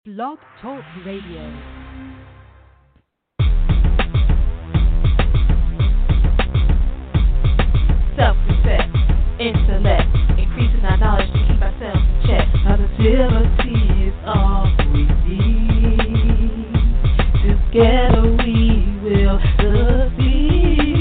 Blog Talk Radio. Self-respect, intellect, increasing our knowledge to keep ourselves in check. Positivity is all we need. Together we will succeed.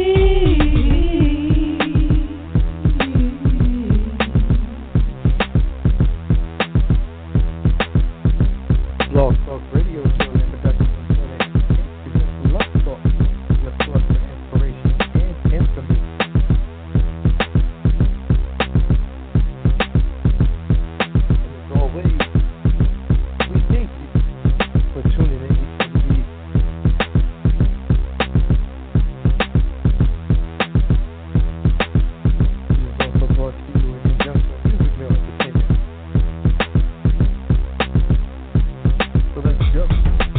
Blog Talk Radio Show and production presents Love Talk, your source for inspiration and information. And as always, we thank you for tuning in each week. This is also brought to you in conjunction with Music Mill Entertainment. So let's go.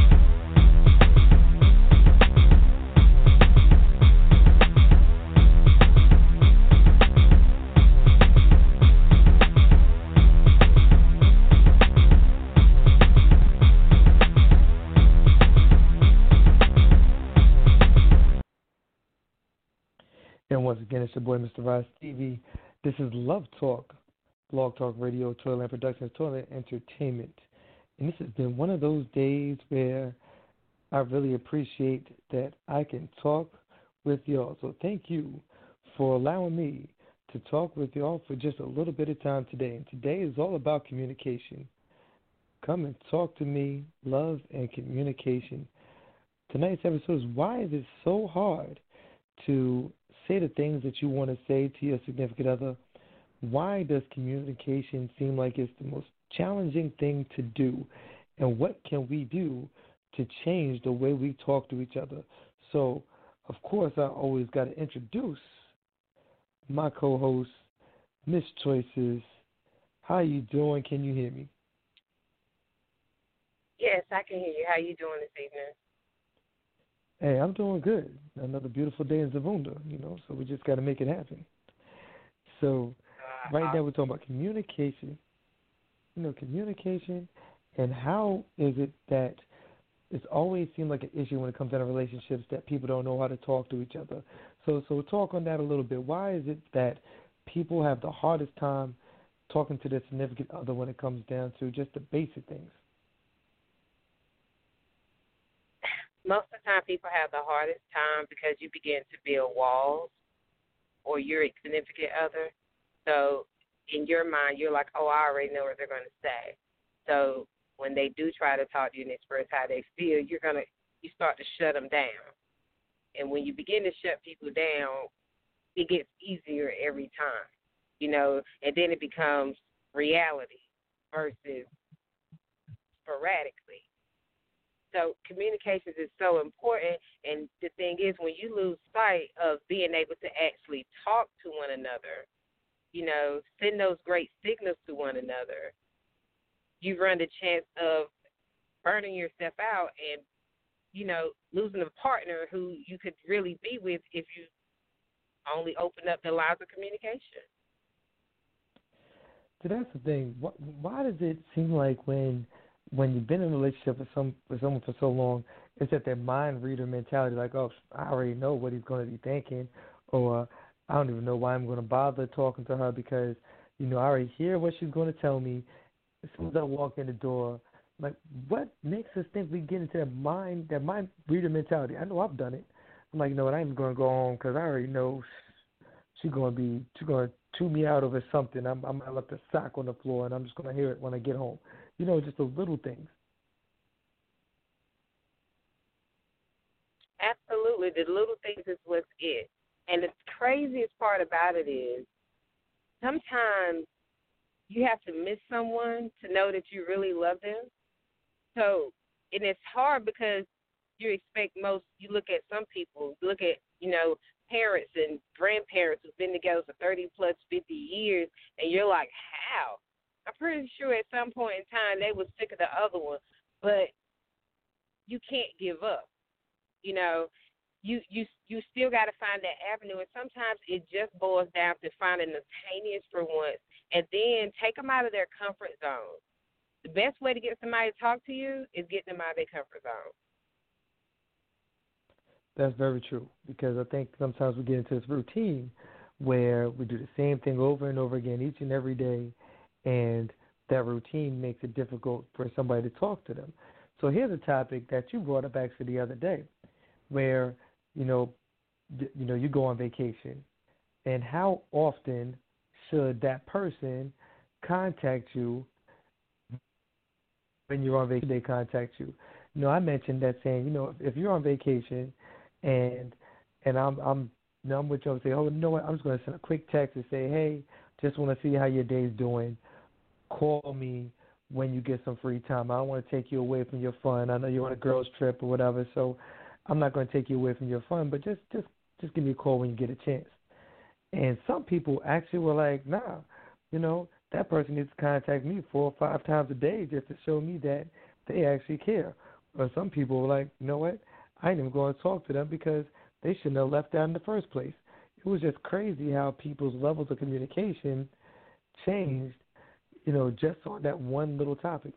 And once again, it's your boy, Mr. Rod Stevie. This is Love Talk, Blog Talk Radio, Toilet Productions, Toilet Entertainment. And this has been one of those days where I really appreciate that I can talk with y'all. So thank you for allowing me to talk with y'all for just a little bit of time today. And today is all about communication. Come and talk to me, love and communication. Tonight's episode is why is it so hard to say the things that you want to say to your significant other? Why does communication seem like it's the most challenging thing to do? And what can we do to change the way we talk to each other? So, of course, I always got to introduce my co-host, Miss Choices. How you doing? Can you hear me? Yes, I can hear you. How you doing this evening? Hey, I'm doing good. Another beautiful day in Zavunda, so we just got to make it happen. So, right now we're talking about communication. Communication and how is it that it's always seemed like an issue when it comes down to relationships that people don't know how to talk to each other. So talk on that a little bit. Why is it that people have the hardest time talking to their significant other when it comes down to just the basic things? Most of the time people have the hardest time because you begin to build walls or your significant other. So in your mind, you're like, oh, I already know what they're going to say. So when they do try to talk to you and express how they feel, you start to shut them down. And when you begin to shut people down, it gets easier every time, and then it becomes reality versus sporadically. So communications is so important, and the thing is, when you lose sight of being able to actually talk to one another, send those great signals to one another, you run the chance of burning yourself out and, losing a partner who you could really be with if you only open up the lines of communication. So that's the thing. Why does it seem like when you've been in a relationship with someone for so long, it's that their mind reader mentality, like, oh, I already know what he's going to be thinking, or I don't even know why I'm going to bother talking to her because, I already hear what she's going to tell me. As soon as I walk in the door, like, what makes us think we get into that mind reader mentality? I know I've done it. I'm like, I ain't going to go home because I already know she's going to chew me out over something. I'm going to left a sock on the floor, and I'm just going to hear it when I get home. Just the little things. Absolutely. The little things is what's it. And the craziest part about it is sometimes you have to miss someone to know that you really love them. So, and it's hard because you look at some people, look at, parents and grandparents who've been together for 30 plus 50 years, and you're like, how? I'm pretty sure at some point in time they were sick of the other one, but you can't give up. You still got to find that avenue, and sometimes it just boils down to finding the tiniest for once, and then take them out of their comfort zone. the best way to get somebody to talk to you is getting them out of their comfort zone. That's very true, because I think sometimes we get into this routine where we do the same thing over and over again each and every day, and that routine makes it difficult for somebody to talk to them. So here's a topic that you brought up actually the other day, where you go on vacation, and how often should that person contact you when you're on vacation? They contact you. I mentioned that saying, if you're on vacation and I'm with you, and say, oh, you know what, I'm just going to send a quick text and say, hey, just want to see how your day's doing. Call me when you get some free time. I don't want to take you away from your fun. I know you're on a girls trip or whatever, so I'm not going to take you away from your fun, but just give me a call when you get a chance. And some people actually were like, nah, that person needs to contact me 4 or 5 times a day just to show me that they actually care. Or some people were like, you know what, I ain't even going to talk to them because they shouldn't have left out in the first place. It was just crazy how people's levels of communication changed, just on that one little topic.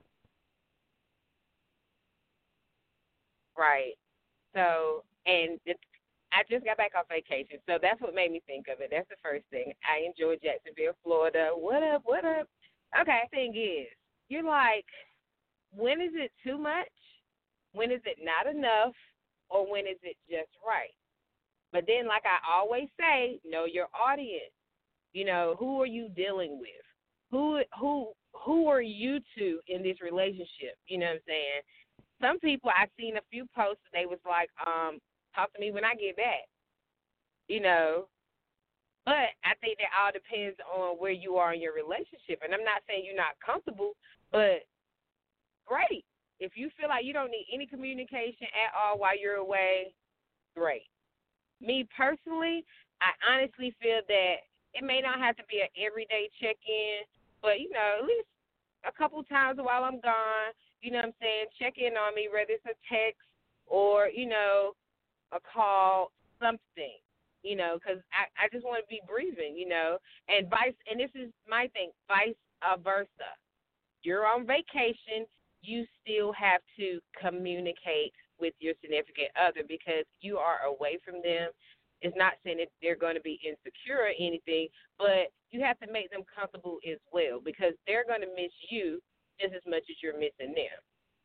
Right. So, I just got back off vacation, so that's what made me think of it. That's the first thing. I enjoyed Jacksonville, Florida. What up? Okay, thing is, you're like, when is it too much? When is it not enough? Or when is it just right? But then, like I always say, know your audience. Who are you dealing with? Who are you two in this relationship? You know what I'm saying? Some people, I've seen a few posts, they was like, talk to me when I get back. But I think that all depends on where you are in your relationship. And I'm not saying you're not comfortable, but great. If you feel like you don't need any communication at all while you're away, great. Me personally, I honestly feel that it may not have to be an everyday check-in, but, at least a couple times while I'm gone, you know what I'm saying, check in on me, whether it's a text or, a call, something, because I just want to be breathing, and this is my thing, vice versa. You're on vacation, you still have to communicate with your significant other because you are away from them. It's not saying that they're going to be insecure or anything, but you have to make them comfortable as well because they're going to miss you just as much as you're missing them.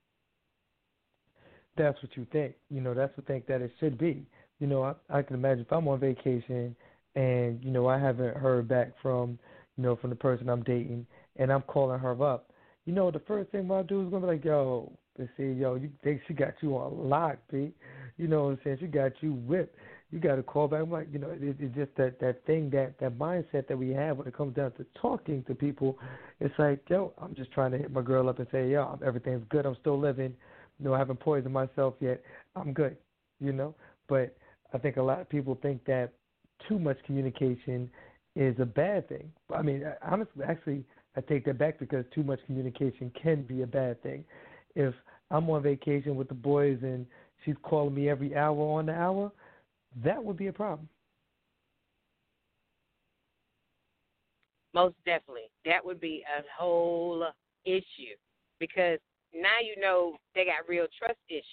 That's what you think. That's what I think that it should be. I can imagine if I'm on vacation and, I haven't heard back from the person I'm dating and I'm calling her up, the first thing I'll do is going to be like, yo, she got you on lock, B. You know what I'm saying? She got you whipped. You got to call back. I'm like, it's just that thing, that mindset that we have when it comes down to talking to people. It's like, yo, I'm just trying to hit my girl up and say, yo, everything's good. I'm still living. I haven't poisoned myself yet. I'm good, But I think a lot of people think that too much communication is a bad thing. I mean, honestly, actually, I take that back because too much communication can be a bad thing. If I'm on vacation with the boys and she's calling me every hour on the hour, that would be a problem. Most definitely. That would be a whole issue because now they got real trust issues,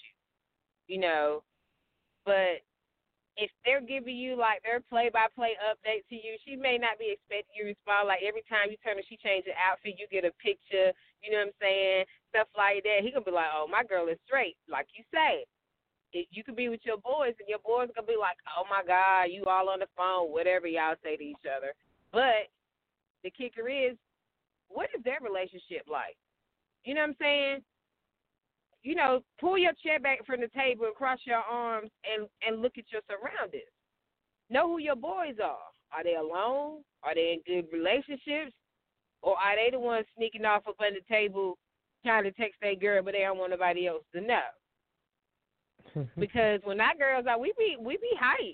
But if they're giving you, like, their play-by-play update to you, she may not be expecting you to respond. Like, every time you turn her, she changes her outfit, you get a picture, you know what I'm saying, stuff like that. He going to be like, oh, my girl is straight, like you say. You could be with your boys, and your boys going to be like, oh, my God, you all on the phone, whatever y'all say to each other. But the kicker is, what is their relationship like? You know what I'm saying? Pull your chair back from the table and cross your arms and look at your surroundings. Know who your boys are. Are they alone? Are they in good relationships? Or are they the ones sneaking off up on the table trying to text their girl, but they don't want nobody else to know? Because when our girls are, we be hype.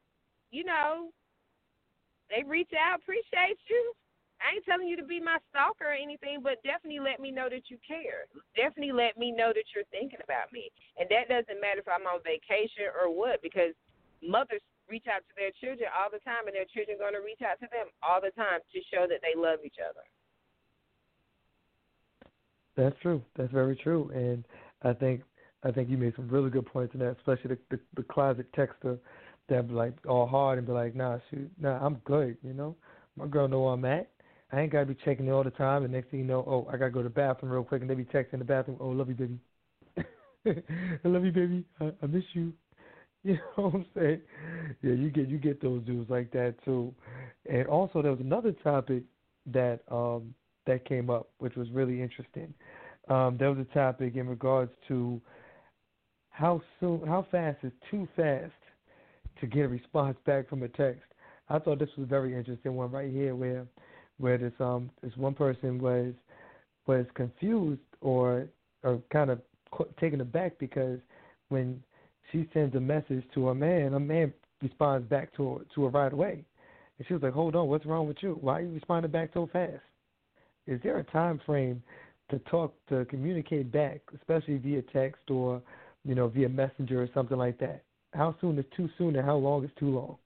They reach out, appreciate you. I ain't telling you to be my stalker or anything, but definitely let me know that you care. Definitely let me know that you're thinking about me. And that doesn't matter if I'm on vacation or what, because mothers reach out to their children all the time, and their children are going to reach out to them all the time to show that they love each other. That's true. That's very true. And I think you made some really good points in that, especially the closet texter that be like all hard and be like, nah, shoot, nah, I'm good. My girl know where I'm at. I ain't gotta be checking it all the time. And next thing you know, oh, I gotta go to the bathroom real quick, and they be texting in the bathroom. Oh, love you, baby. I love you, baby. I miss you. You know what I'm saying? Yeah, you get those dudes like that too. And also there was another topic that came up, which was really interesting. There was a topic in regards to how fast is too fast to get a response back from a text. I thought this was a very interesting one right here, where this one person was confused or kind of taken aback because when she sends a message to a man responds back to her right away, and she was like, "Hold on, what's wrong with you? Why are you responding back so fast? Is there a time frame to communicate back, especially via text or via messenger or something like that? How soon is too soon, and how long is too long?"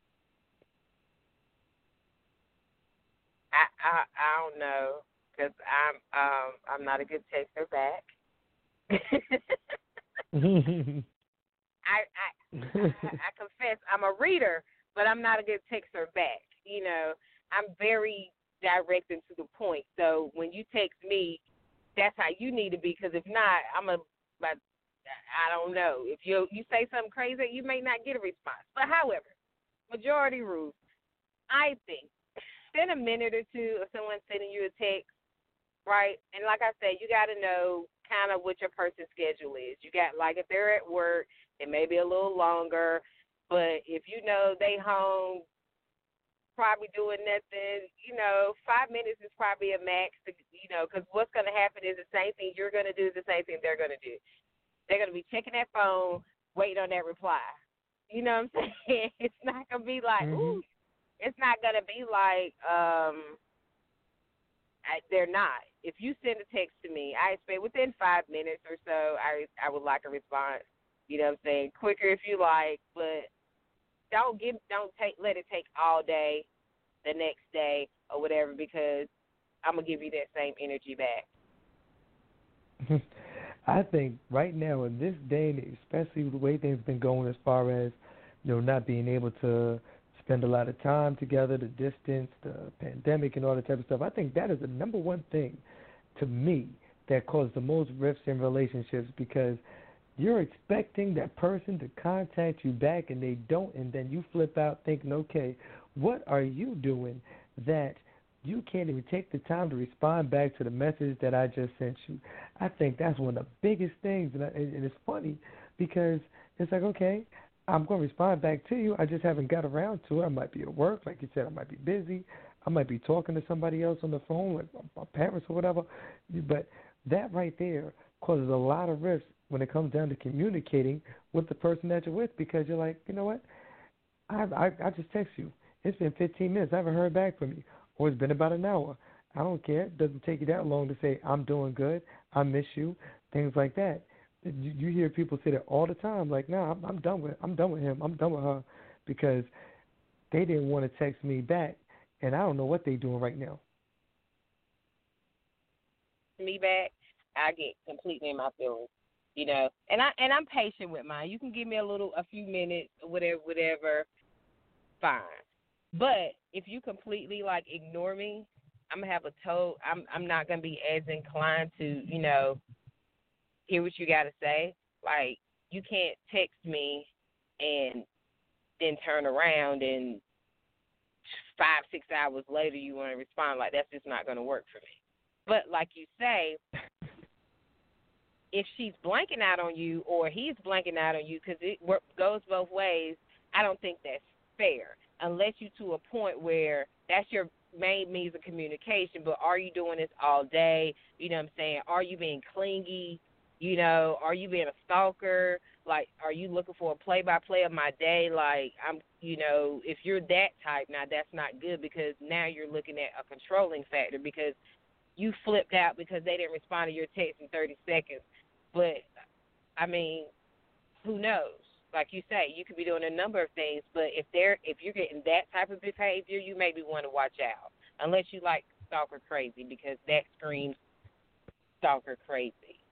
I don't know because I'm not a good texter back. I confess I'm a reader, but I'm not a good texter back. I'm very direct and to the point. So when you text me, that's how you need to be. Because if not, I don't know. If you say something crazy, you may not get a response. But however, majority rules, I think spend a minute or two of someone sending you a text, right? And like I said, you got to know kind of what your person's schedule is. You got, like, if they're at work, it may be a little longer. But if you know they home, probably doing nothing, 5 minutes is probably a max, because what's going to happen is the same thing you're going to do is the same thing they're going to do. They're going to be checking that phone, waiting on that reply. You know what I'm saying? It's not going to be like, ooh. It's not going to be like they're not. If you send a text to me, I expect within 5 minutes or so, I would like a response. You know what I'm saying? Quicker if you like, but let it take all day, the next day or whatever, because I'm going to give you that same energy back. I think right now in this day and age, especially with the way things have been going as far as not being able to spend a lot of time together, the distance, the pandemic, and all that type of stuff. I think that is the number one thing to me that caused the most rifts in relationships, because you're expecting that person to contact you back and they don't, and then you flip out thinking, okay, what are you doing that you can't even take the time to respond back to the message that I just sent you? I think that's one of the biggest things, and it's funny because it's like, okay, I'm going to respond back to you. I just haven't got around to it. I might be at work, like you said. I might be busy. I might be talking to somebody else on the phone, like my parents or whatever. But that right there causes a lot of rifts when it comes down to communicating with the person that you're with, because you're like, you know what? I just text you. It's been 15 minutes. I haven't heard back from you. Or it's been about an hour. I don't care. It doesn't take you that long to say, I'm doing good. I miss you. Things like that. You hear people say that all the time, like, "Nah, I'm done with him. I'm done with her," because they didn't want to text me back, and I don't know what they're doing right now. Me back, I get completely in my feelings, and I'm patient with mine. You can give me a few minutes, whatever, fine. But if you completely ignore me, I'm gonna have I'm not gonna be as inclined to hear what you got to say. Like, you can't text me and then turn around and 5-6 hours later you want to respond. Like, that's just not going to work for me. But like you say, if she's blanking out on you or he's blanking out on you, because it goes both ways, I don't think that's fair unless you to a point where that's your main means of communication. But are you doing this all day? You know what I'm saying? Are you being clingy? Are you being a stalker? Like, are you looking for a play-by-play of my day? Like, if you're that type, now that's not good, because now you're looking at a controlling factor because you flipped out because they didn't respond to your text in 30 seconds. But, who knows? Like you say, you could be doing a number of things, but if you're getting that type of behavior, you maybe want to watch out, unless you like stalker crazy, because that screams stalker crazy.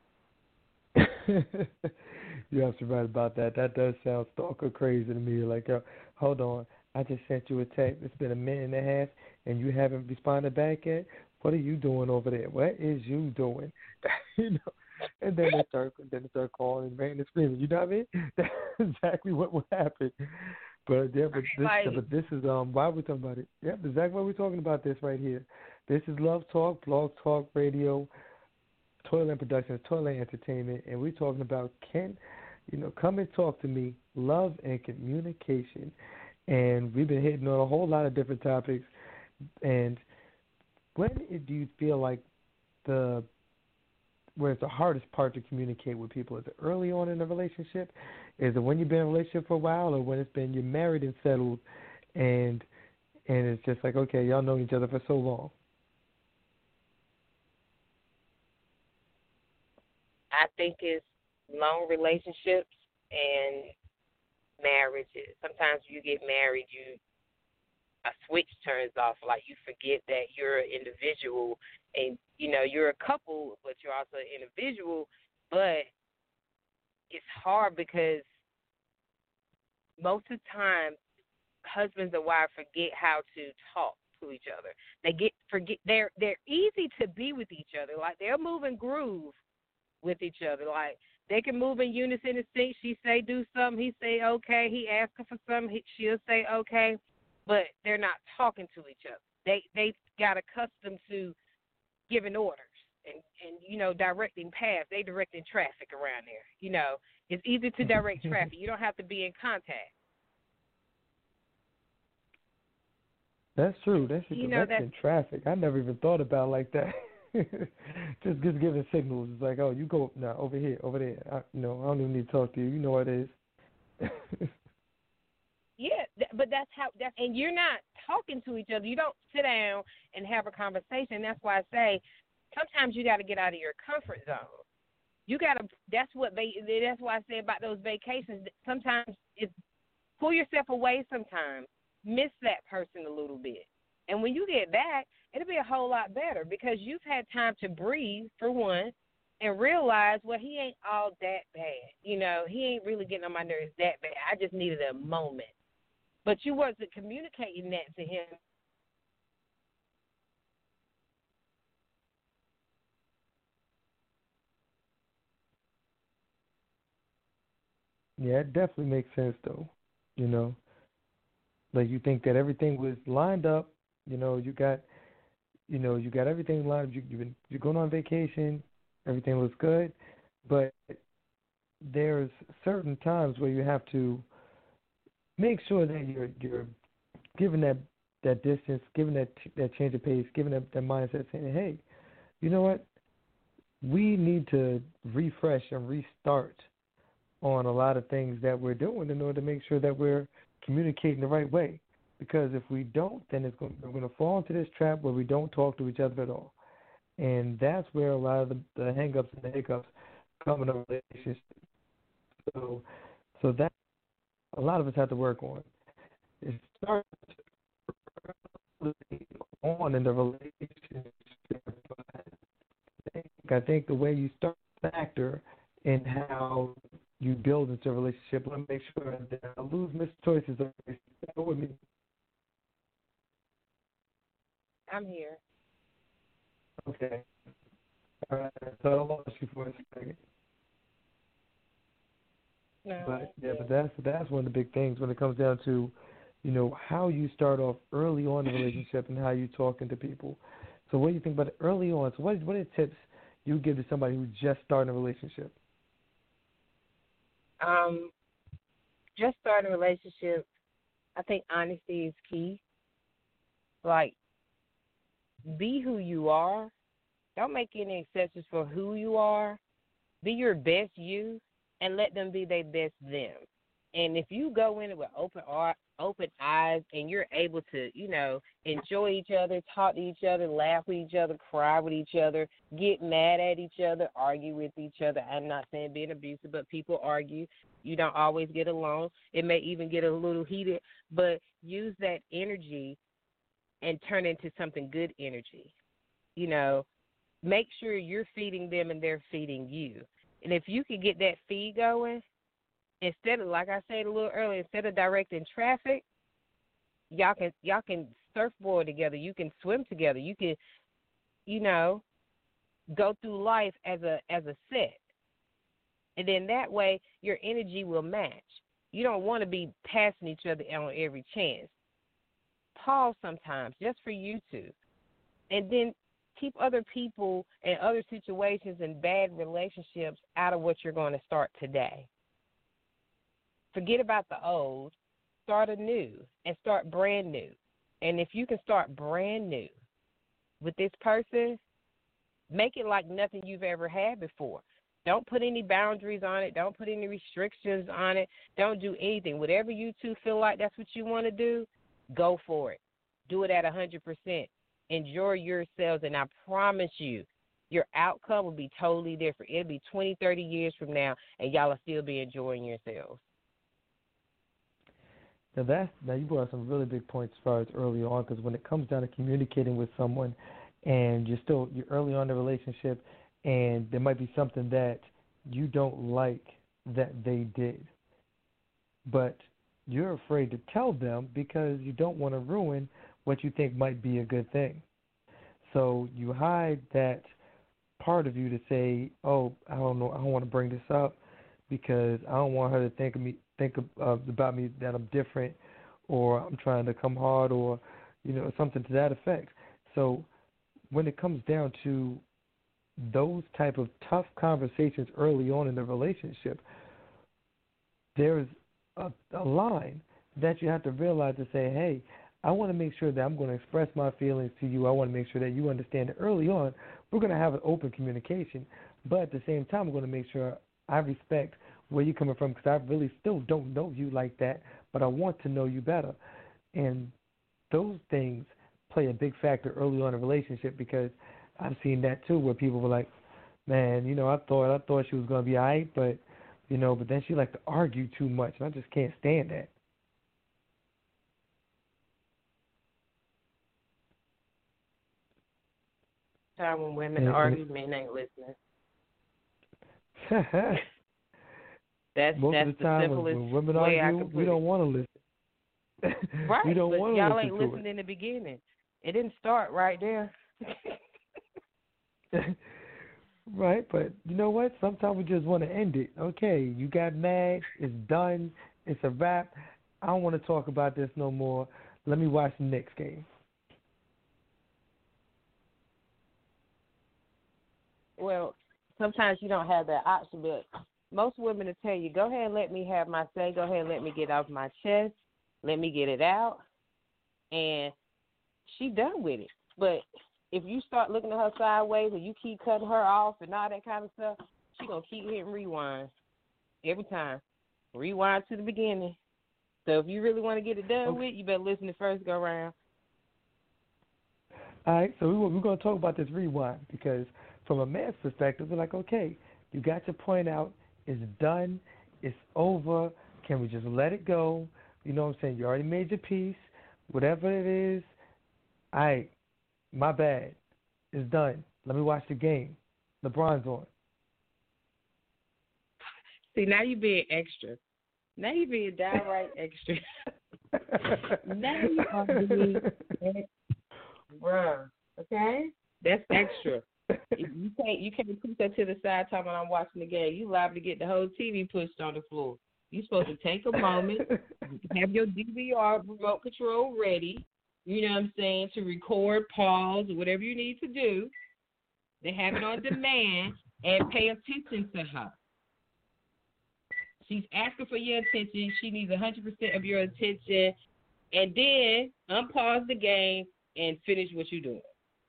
You're absolutely right about that. That does sound stalker crazy to me. Like, yo, hold on. I just sent you a text. It's been a minute and a half, and you haven't responded back yet. What are you doing over there? What is you doing? you know. And then they start calling and ranting and screaming. You know what I mean? That's exactly what will happen. But yeah, but this is why we're talking about it. Yep, exactly why we're talking about this right here. This is Love Talk, Blog Talk Radio, Toyland Productions, Toyland Entertainment, and we're talking about come and talk to me, love and communication. And we've been hitting on a whole lot of different topics. And when do you feel like where it's the hardest part to communicate with people? Is it early on in the relationship? Is it when you've been in a relationship for a while, or when it's been you're married and settled, and it's just like, okay, y'all know each other for so long? I think it's long relationships and marriages. Sometimes you get married, a switch turns off. Like, you forget that you're an individual, and you're a couple, but you're also an individual. But it's hard because most of the time, husbands and wives forget how to talk to each other. They're easy to be with each other. Like, they'll move and groove with each other. Like, they can move in unison and sync. She say do something, he say okay. He ask her for something, she'll say okay. But they're not talking to each other. They got accustomed to giving orders and directing paths. They directing traffic around there. It's easy to direct traffic. You don't have to be in contact. That's true. That's directing traffic. I never even thought about it like that. just giving signals. It's like, oh, you go now over here, over there. I don't even need to talk to you. You know what it is. Yeah, but and you're not talking to each other. You don't sit down and have a conversation. That's why I say sometimes you got to get out of your comfort zone. You got to. That's why I say about those vacations. Sometimes it's pull yourself away. Sometimes miss that person a little bit, and when you get back, it'll be a whole lot better because you've had time to breathe for one, and realize, well, he ain't all that bad. He ain't really getting on my nerves that bad. I just needed a moment. But you wasn't communicating that to him. Yeah, it definitely makes sense, though. Like, you think that everything was lined up. You got everything lined up. You're going on vacation. Everything looks good, but there's certain times where you have to make sure that you're giving that distance, giving that change of pace, giving that mindset, saying, hey, you know what? We need to refresh and restart on a lot of things that we're doing in order to make sure that we're communicating the right way. Because if we don't, then we're going to fall into this trap where we don't talk to each other at all. And that's where a lot of the hang-ups and the hiccups come in a relationship. So that a lot of us have to work on. It starts on in the relationship. I think the way you start to factor in how you build into a relationship, let me make sure that I lose mischoices. With me. I'm here. Okay. All right. So I lost you for a second. No. But that's one of the big things when it comes down to, how you start off early on in the relationship and how you talking to people. So what do you think about it early on? So what are the tips you give to somebody who's just starting a relationship? Just starting a relationship, I think honesty is key. Like, be who you are. Don't make any exceptions for who you are. Be your best you, and let them be their best them. And if you go in it with open eyes, and you're able to, enjoy each other, talk to each other, laugh with each other, cry with each other, get mad at each other, argue with each other. I'm not saying being abusive, but people argue. You don't always get along. It may even get a little heated, but use that energy and turn into something good energy. make sure you're feeding them and they're feeding you. And if you can get that feed going, instead of, like I said a little earlier, instead of directing traffic, y'all can surfboard together. You can swim together. You can, go through life as a set. And then that way your energy will match. You don't want to be passing each other on every chance. Pause sometimes just for you two. And then keep other people and other situations and bad relationships out of what you're going to start today. Forget about the old. Start anew and start brand new. And if you can start brand new with this person, make it like nothing you've ever had before. Don't put any boundaries on it. Don't put any restrictions on it. Don't do anything. Whatever you two feel like that's what you want to do, go for it. Do it at 100%. Enjoy yourselves, and I promise you, your outcome will be totally different. It'll be 20, 30 years from now, and y'all will still be enjoying yourselves. Now you brought up some really big points as far as early on, because when it comes down to communicating with someone and you're early on in the relationship and there might be something that you don't like that they did, but you're afraid to tell them because you don't want to ruin what you think might be a good thing. So you hide that part of you to say, oh, I don't know, I don't want to bring this up because I don't want her to think about me that I'm different, or I'm trying to come hard, or something to that effect. So when it comes down to those type of tough conversations early on in the relationship, there's a line that you have to realize to say, hey, I want to make sure that I'm going to express my feelings to you. I want to make sure that you understand that early on we're going to have an open communication, but at the same time, I'm going to make sure I respect where you're coming from, because I really still don't know you like that, but I want to know you better. And those things play a big factor early on in a relationship, because I've seen that too, where people were like, man, I thought she was going to be all right, but then she liked to argue too much, and I just can't stand that. Time when women argue, men ain't listening. Most of the time when women argue, we don't want to listen. Right, we don't but want to y'all listen ain't to listening it. in the beginning. It didn't start right there. Right, but you know what? Sometimes we just want to end it. Okay, you got mad. It's done. It's a wrap. I don't want to talk about this no more. Let me watch the next game. Well, sometimes you don't have that option, but most women will tell you, go ahead and let me have my say. Go ahead and let me get off my chest. Let me get it out. And she done with it. But if you start looking at her sideways and you keep cutting her off and all that kind of stuff, she going to keep hitting rewind every time. Rewind to the beginning. So if you really want to get it done with, you better listen to first go round. All right, so we're going to talk about this rewind, because from a man's perspective, we're like, okay, you got your point out. It's done. It's over. Can we just let it go? You know what I'm saying? You already made your peace. Whatever it is, all right, my bad. It's done. Let me watch the game. LeBron's on. See, now you're being extra. Now you're being downright extra. Now you are being extra. Bruh, okay? That's extra. You can't put that to the side talking when I'm watching the game. You liable to get the whole TV pushed on the floor. You're supposed to take a moment, have your DVR remote control ready, you know what I'm saying, to record, pause, or whatever you need to do. They have it on demand, and pay attention to her. She's asking for your attention. She needs 100% of your attention. And then unpause the game and finish what you're doing.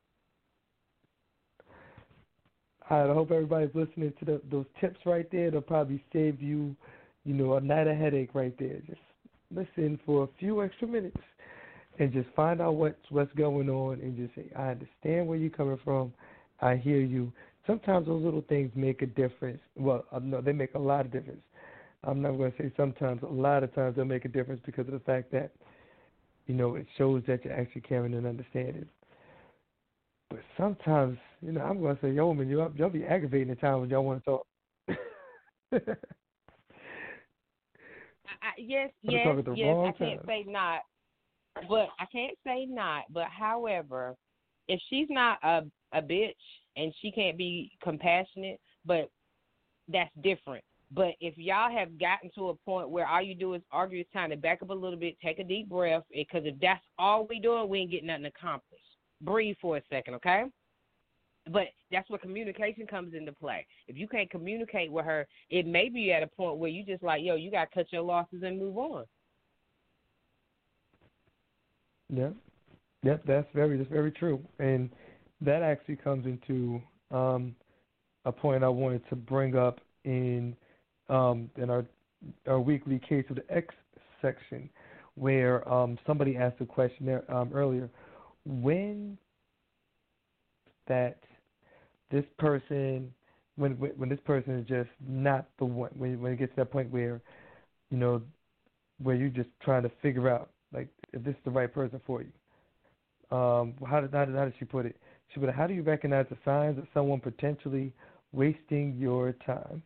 All right, I hope everybody's listening to those tips right there. They'll probably save you, a night of headache right there. Just listen for a few extra minutes and just find out what's going on, and just say, I understand where you're coming from. I hear you. Sometimes those little things make a difference. Well, no, they make a lot of difference. I'm not going to say sometimes. A lot of times they'll make a difference because of the fact that, it shows that you're actually caring and understanding. But sometimes I'm going to say, yo, man, y'all be aggravating the time when y'all want to talk. Yes. Talk at the wrong I can't time. say not, but But however, if she's not a bitch and she can't be compassionate, but that's different. But if y'all have gotten to a point where all you do is argue, it's time to back up a little bit, take a deep breath, because if that's all we doing, we ain't getting nothing accomplished. Breathe for a second, okay? But that's where communication comes into play. If you can't communicate with her, it may be at a point where you just like, yo, you got to cut your losses and move on. Yep, that's very true. And that actually comes into a point I wanted to bring up in our weekly Case of the X section, where somebody asked a question there earlier. When that this person, when this person is just not the one, when it gets to that point where, where you're just trying to figure out, like, if this is the right person for you. How did she put it? She put it, how do you recognize the signs of someone potentially wasting your time?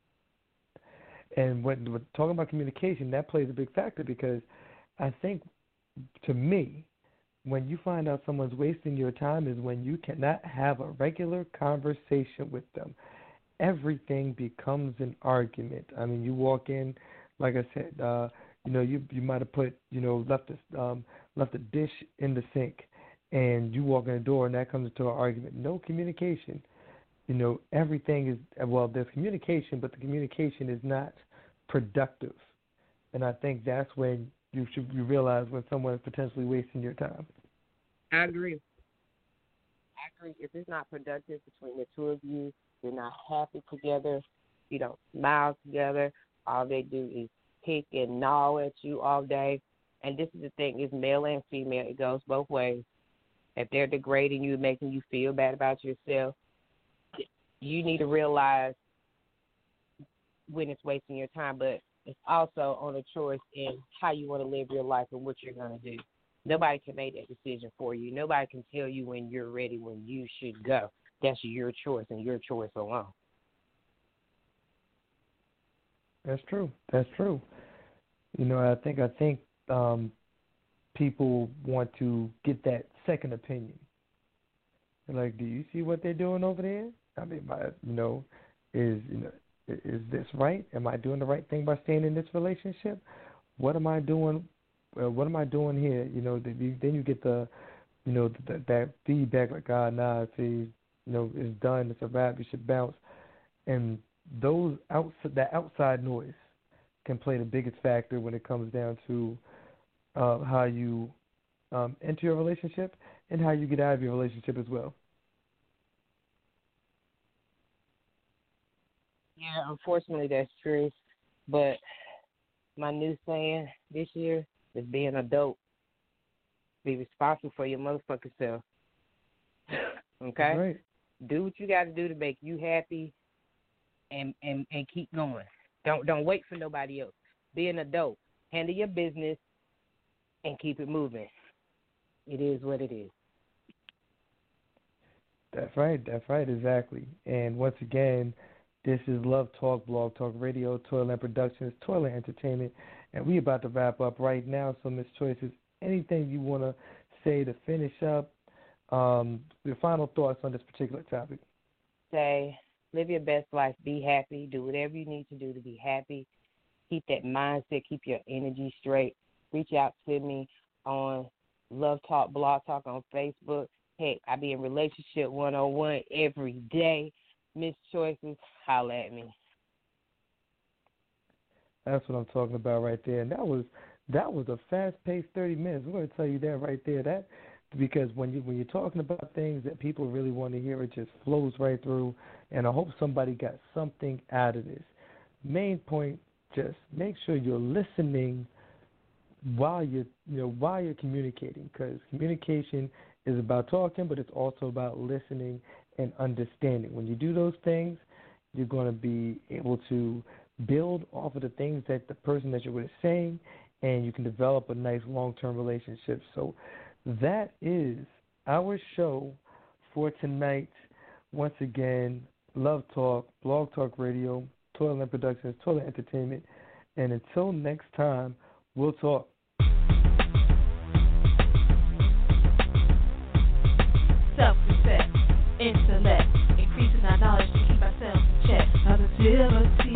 And when we're talking about communication, that plays a big factor, because I think, to me, when you find out someone's wasting your time is when you cannot have a regular conversation with them. Everything becomes an argument. I mean, you walk in, like I said, you might have put, left a dish in the sink, and you walk in the door, and that comes into an argument. No communication. Everything is, there's communication, but the communication is not productive. And I think that's when you realize when someone is potentially wasting your time. I agree. If it's not productive between the two of you, you're not happy together, you don't smile together, all they do is pick and gnaw at you all day. And this is the thing, it's male and female. It goes both ways. If they're degrading you, making you feel bad about yourself, you need to realize when it's wasting your time, but it's also on a choice in how you want to live your life and what you're going to do. Nobody can make that decision for you. Nobody can tell you when you're ready, when you should go. That's your choice and your choice alone. That's true. I think people want to get that second opinion. Like, do you see what they're doing over there? I mean, is this right? Am I doing the right thing by staying in this relationship? What am I doing? What am I doing here? Then you get that feedback like, see, it's done, it's a wrap, you should bounce. And that outside noise can play the biggest factor when it comes down to how you enter your relationship and how you get out of your relationship as well. Yeah, unfortunately that's true. But my new saying this year is be an adult. Be responsible for your motherfucking self. Okay? Right. Do what you got to do to make you happy and keep going. Don't wait for nobody else. Be an adult. Handle your business and keep it moving. It is what it is. That's right, exactly. And once again, this is Love Talk, Blog Talk Radio, Toyland Productions, Toyland Entertainment, and we about to wrap up right now. So, Ms. Choices, anything you want to say to finish up? Your final thoughts on this particular topic? Say, live your best life, be happy, do whatever you need to do to be happy. Keep that mindset, keep your energy straight. Reach out to me on Love Talk, Blog Talk on Facebook. Heck, I be in Relationship 101 every day. Miss Choices, holla at me. That's what I'm talking about right there. And that was a fast-paced 30 minutes. I'm going to tell you that right there. Because when you're talking about things that people really want to hear, it just flows right through. And I hope somebody got something out of this. Main point, just make sure you're listening while you're communicating, because communication is about talking, but it's also about listening and understanding. When you do those things, you're going to be able to build off of the things that the person that you're with is saying, and you can develop a nice long-term relationship. So that is our show for tonight. Once again, Love Talk, Blog Talk Radio, Toyland Productions, Toyland Entertainment. And until next time, we'll talk. Self-respect, intellect, increasing our knowledge to keep ourselves in check. Positivity.